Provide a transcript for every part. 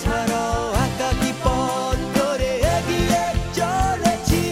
ছাড়াও একাকী পথ ধরে এগিয়ে চলেছি।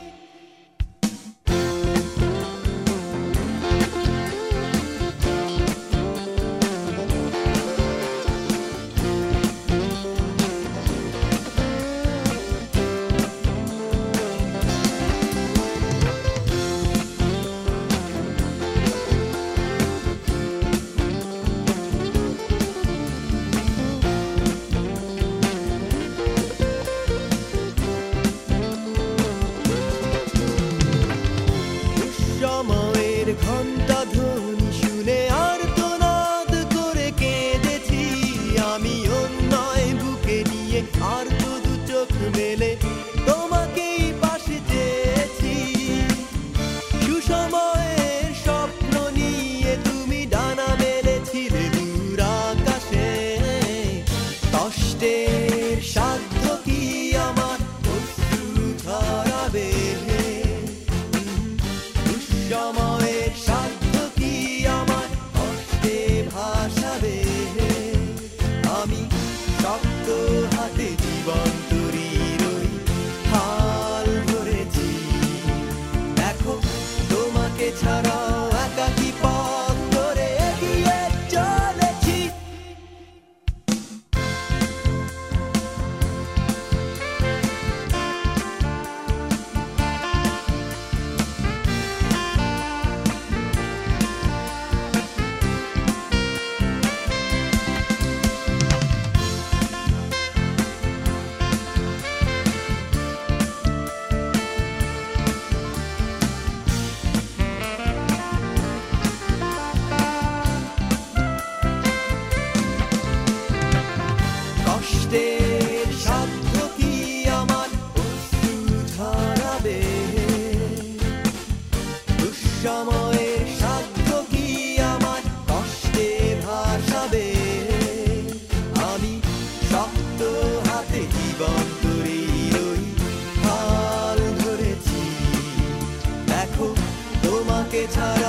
সময়ের ঘণ্টা ধ্বনি শুনে আর্তনাদ করে কেঁদেছি আমি অন্যায় বুকে নিয়ে, আর তো দু চোখ মেলে তোমাকেই পাশে চেয়েছি। সুসময়ের স্বপ্ন নিয়ে তুমি ডানা মেলেছিলে দূর আকাশে, কষ্টের সাধ্য কি আমার অশ্রু ঝরাবে? সময়ের সাধ্য কি আমার কষ্টে ভাসাবে? আমি শক্ত হাতে জীবন তরীর ওই হাল ধরেছি। দেখো তোমাকে ছাড়াও একাকী পথ ধরে এগিয়ে চলেছি। কষ্টের সাধ্য কি আমার অশ্রু ঝরাবে? দুঃসময়ের সাধ্য কি আমার কষ্টে ভাসাবে? আমি শক্ত হাতে জীবন তরীর ওই হাল ধরেছি। দেখো তোমাকে ছাড়া